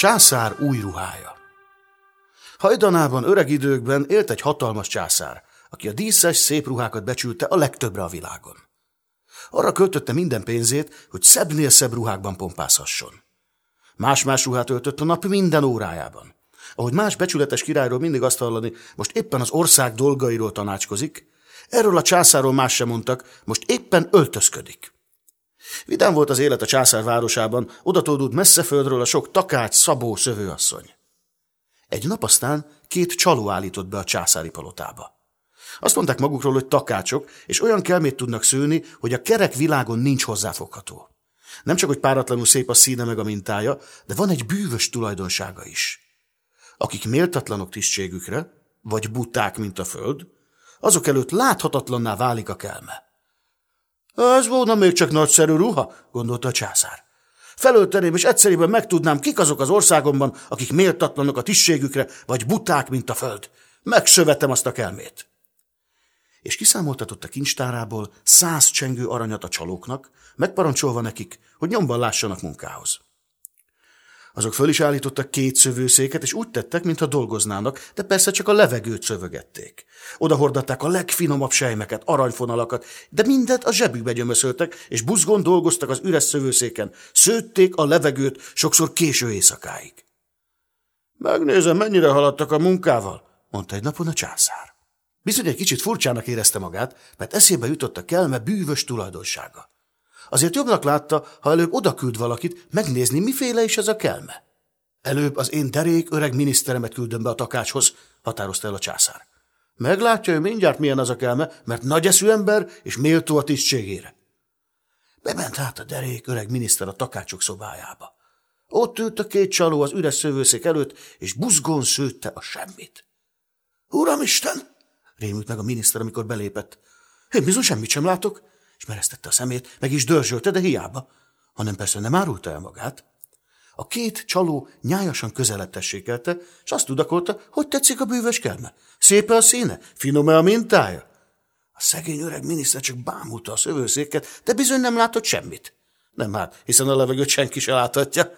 császár új ruhája. Hajdanában öreg időkben élt egy hatalmas császár, aki a díszes, szép ruhákat becsülte a legtöbbre a világon. Arra költötte minden pénzét, hogy szebbnél szebb ruhákban pompázhasson. Más-más ruhát öltött a nap minden órájában. Ahogy más becsületes királyról mindig azt hallani, most éppen az ország dolgairól tanácskozik, erről a császárról más sem mondtak, most éppen öltözködik. Vidám volt az élet a császár városában, odatódult messze földről a sok takács, szabó, szövőasszony. Egy nap aztán 2 csaló állított be a császári palotába. Azt mondták magukról, hogy takácsok, és olyan kelmét tudnak szőni, hogy a kerek világon nincs hozzáfogható. Nem csak, hogy páratlanul szép a színe meg a mintája, de van egy bűvös tulajdonsága is. Akik méltatlanok tisztségükre, vagy buták, mint a föld, azok előtt láthatatlanná válik a kelme. Ez volna még csak nagyszerű ruha, gondolta a császár. Felölteném, és egyszerűen megtudnám, kik azok az országomban, akik méltatlanok a tisztségükre, vagy buták, mint a föld. Megsövetem azt a kelmét. És kiszámoltatott a kincstárából 100 csengő aranyat a csalóknak, megparancsolva nekik, hogy nyomban lássanak munkához. Azok föl is állítottak 2 szövőszéket, és úgy tettek, mintha dolgoznának, de persze csak a levegőt szövögették. Odahordatták a legfinomabb sejmeket, aranyfonalakat, de mindent a zsebükbe gyömöszöltek, és buzgón dolgoztak az üres szövőszéken, szőtték a levegőt sokszor késő éjszakáig. Megnézem, mennyire haladtak a munkával, mondta egy napon a császár. Bizony egy kicsit furcsának érezte magát, mert eszébe jutott a kelme bűvös tulajdonsága. Azért jobbnak látta, ha előbb odaküld valakit megnézni, miféle is ez a kelme. Előbb az én derék öreg miniszteremet küldöm be a takácshoz, határozta el a császár. Meglátja ő mindjárt, milyen az a kelme, mert nagy eszű ember és méltó a tisztségére. Bement hát a derék öreg miniszter a takácsok szobájába. Ott ült a 2 csaló az üres szövőszék előtt, és buzgón szőtte a semmit. Uramisten! Rémült meg a miniszter, amikor belépett. Én bizony semmit sem látok, és meresztette a szemét, meg is dörzsölte, de hiába, hanem persze nem árulta el magát. A 2 csaló nyájasan közelebb tessékelte, és azt tudakolta, hogy tetszik a bűvös kelme. Szép-e a színe? Finom-e a mintája? A szegény öreg miniszter csak bámulta a szövőszéket, de bizony nem látott semmit. Nem hát, hiszen a levegőt senki se láthatja.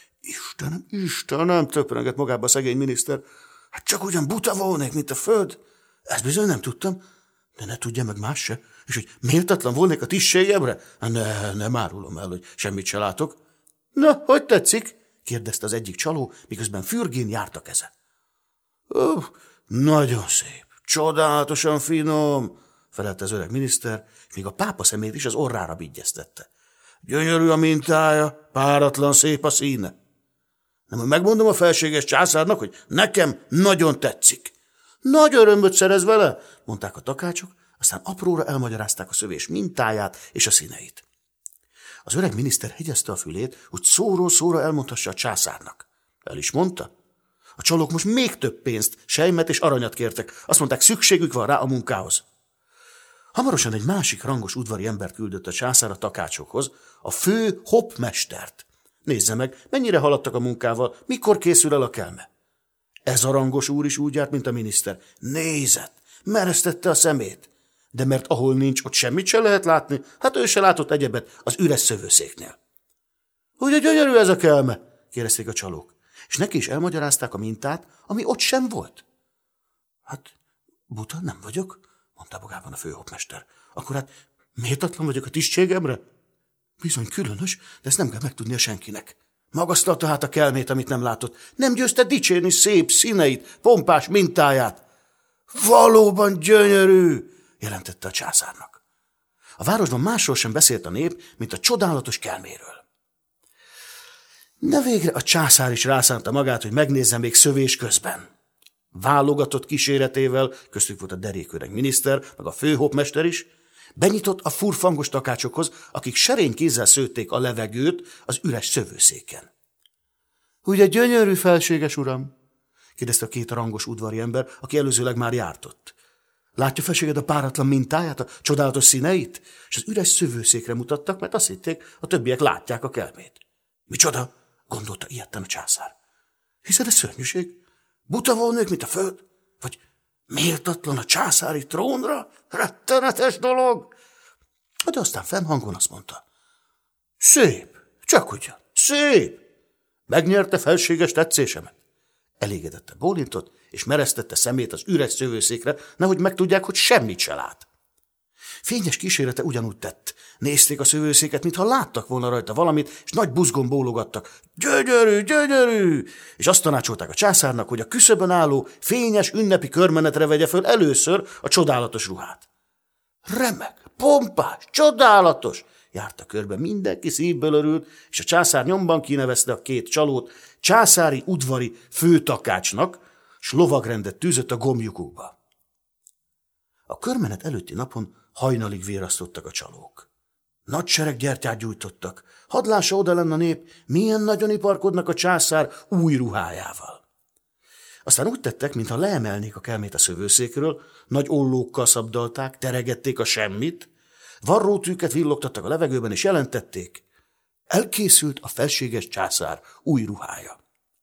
Istenem, töprengett magába a szegény miniszter. Hát csak ugyan buta volnék, mint a föld. Ezt bizony nem tudtam, de ne tudja meg más se. És hogy méltatlan volnék a tisztségemre? Nem árulom el, hogy semmit se látok. Na, hogy tetszik? Kérdezte az egyik csaló, miközben fürgén járt a keze. Nagyon szép, csodálatosan finom, felelte az öreg miniszter, és még a pápa szemét is az orrára bigyeztette. Gyönyörű a mintája, páratlan szép a színe. Nem, megmondom a felséges császárnak, hogy nekem nagyon tetszik. Nagy örömöt szerez vele, mondták a takácsok, aztán apróra elmagyarázták a szövés mintáját és a színeit. Az öreg miniszter hegyezte a fülét, hogy szóról szóra elmondhassa a császárnak. El is mondta. A csalók most még több pénzt, sejmet és aranyat kértek. Azt mondták, szükségük van rá a munkához. Hamarosan egy másik rangos udvari embert küldött a császár a takácsokhoz, a fő hoppmestert. Nézze meg, mennyire haladtak a munkával, mikor készül el a kelme. Ez a rangos úr is úgy járt, mint a miniszter. Nézett, meresztette a szemét. De mert ahol nincs, ott semmit se lehet látni, hát ő se látott egyebet az üres szövőszéknél. Ugye gyönyörű ez a kelme? Kérdezték a csalók, és neki is elmagyarázták a mintát, ami ott sem volt. Hát, buta nem vagyok, mondta magában a főhoppmester. Akkor hát méltatlan vagyok a tisztségemre? Bizony különös, de ezt nem kell megtudnia senkinek. Magasztalta hát a kelmét, amit nem látott. Nem győzte dicsérni szép színeit, pompás mintáját. Valóban gyönyörű, jelentette a császárnak. A városban másról sem beszélt a nép, mint a csodálatos kelméről. De végre a császár is rászánta magát, hogy megnézze még szövés közben. Válogatott kíséretével, köztük volt a derék öreg miniszter, meg a főhoppmester is, benyitott a furfangos takácsokhoz, akik serény kézzel szőtték a levegőt az üres szövőszéken. Ugye gyönyörű, felséges uram? Kérdezte a 2 rangos udvari ember, aki előzőleg már járt ott. Látja felséged a páratlan mintáját, a csodálatos színeit? És az üres szövőszékre mutattak, mert azt hitték, a többiek látják a kelmét. Micsoda? Gondolta ijedten a császár. Hiszed, ez szörnyűség? Buta volnék, mint a föld? Vagy méltatlan a császári trónra? Rettenetes dolog! De aztán fennhangon azt mondta. Szép, csak ugyan, szép! Megnyerte felséges tetszésemet? Elégedette bólintott, és meresztette szemét az üres szövőszékre, nehogy megtudják, hogy semmit se lát. Fényes kísérete ugyanúgy tett. Nézték a szövőszéket, mintha láttak volna rajta valamit, és nagy buzgón bólogattak. Gyönyörű, gyönyörű! És azt tanácsolták a császárnak, hogy a küszöbön álló, fényes ünnepi körmenetre vegye föl először a csodálatos ruhát. Remek, pompás, csodálatos! Járta körbe, mindenki szívből örült, és a császár nyomban kinevezte a két csalót császári udvari főtakácsnak, s lovagrendet tűzött a gombjukukba. A körmenet előtti napon hajnalig vérasztottak a csalók. Nagy sereg gyertyát gyújtottak, hadd lássa oda lenne a nép, milyen nagyon iparkodnak a császár új ruhájával. Aztán úgy tettek, mintha leemelnék a kelmét a szövőszékről, nagy ollókkal szabdalták, teregették a semmit, varrótűket villogtattak a levegőben, és jelentették, elkészült a felséges császár új ruhája.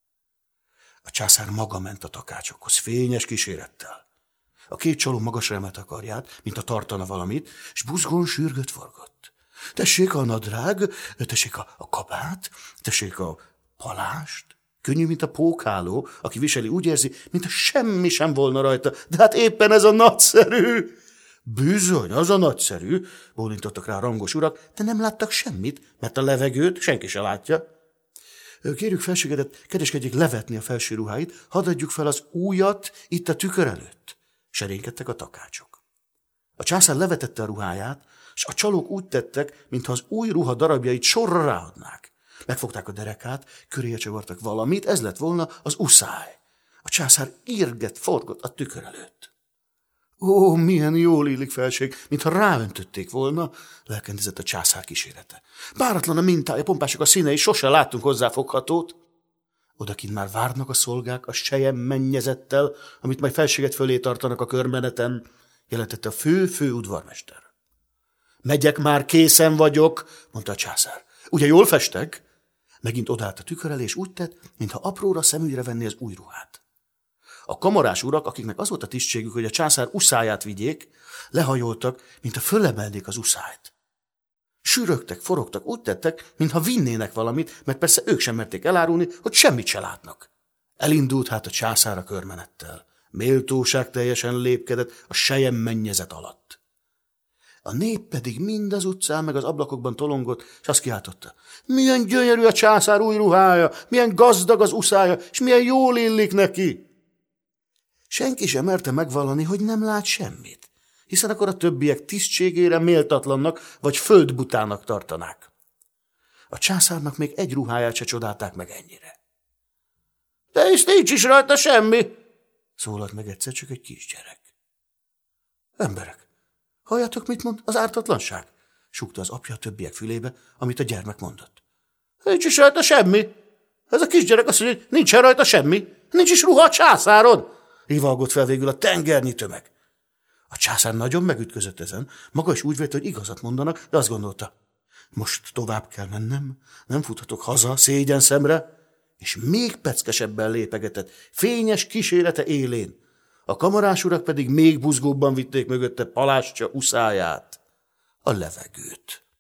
A császár maga ment a takácsokhoz, fényes kísérettel. A két csaló magasra emelte a karját, mint a tartana valamit, és buzgón sürgött forgott. Tessék a nadrág, tessék a kabát, tessék a palást. Könnyű, mint a pókháló, aki viseli, úgy érzi, mintha semmi sem volna rajta. De hát éppen ez a nagyszerű! Bizony, az a nagyszerű, bólintottak rá a rangos urak, de nem láttak semmit, mert a levegőt senki se látja. Kérjük felségedet, kedeskedjék levetni a felső ruháit, hadd adjuk fel az újat itt a tükör előtt. Serénykedtek a takácsok. A császár levetette a ruháját, s a csalók úgy tettek, mintha az új ruha darabjait sorra ráadnák. Megfogták a derekát, köréje csavartak valamit, ez lett volna az uszály. A császár írgett, forgott a tükör előtt. Ó, milyen jól illik felség, mintha ráöntötték volna, lelkendezett a császár kísérete. Báratlan a mintája, pompások a színei, sose láttunk hozzáfoghatót. Odakint már várnak a szolgák a sejem mennyezettel, amit majd felséget fölé tartanak a körmeneten, jelentette a fő udvarmester. Megyek már, készen vagyok, mondta a császár. Ugye jól festek? Megint odállt a tükör elé, és úgy tett, mintha apróra szemügyre venné az új ruhát. A kamarás urak, akiknek az volt a tisztségük, hogy a császár uszáját vigyék, lehajoltak, mintha fölemelnék az uszályt. Sürögtek, forogtak, úgy tettek, mintha vinnének valamit, mert persze ők sem merték elárulni, hogy semmit se látnak. Elindult hát a császár a körmenettel. Méltóság teljesen lépkedett a sejem mennyezet alatt. A nép pedig mind az utcán meg az ablakokban tolongott, és azt kiáltotta. Milyen gyönyörű a császár új ruhája, milyen gazdag az uszája, és milyen jól illik neki. Senki sem merte megvallani, hogy nem lát semmit, hiszen akkor a többiek tisztségére méltatlannak vagy földbutának tartanák. A császárnak még egy ruháját se csodálták meg ennyire. De és nincs is rajta semmi, szólalt meg egyszer csak egy kisgyerek. Emberek, halljátok, mit mond az ártatlanság? Súgta az apja a többiek fülébe, amit a gyermek mondott. Nincs is rajta semmi. Ez a kisgyerek azt mondja, hogy nincsen rajta semmi. Nincs is ruha a császáron. Rivalgott fel végül a tengernyi tömeg. A császár nagyon megütközött ezen, maga is úgy vélte, hogy igazat mondanak, de azt gondolta, most tovább kell mennem, nem futhatok haza szégyen szemre, és még peckesebben lépegetett, fényes kísérete élén. A kamarás urak pedig még buzgóbban vitték mögötte palástja uszáját, a levegőt.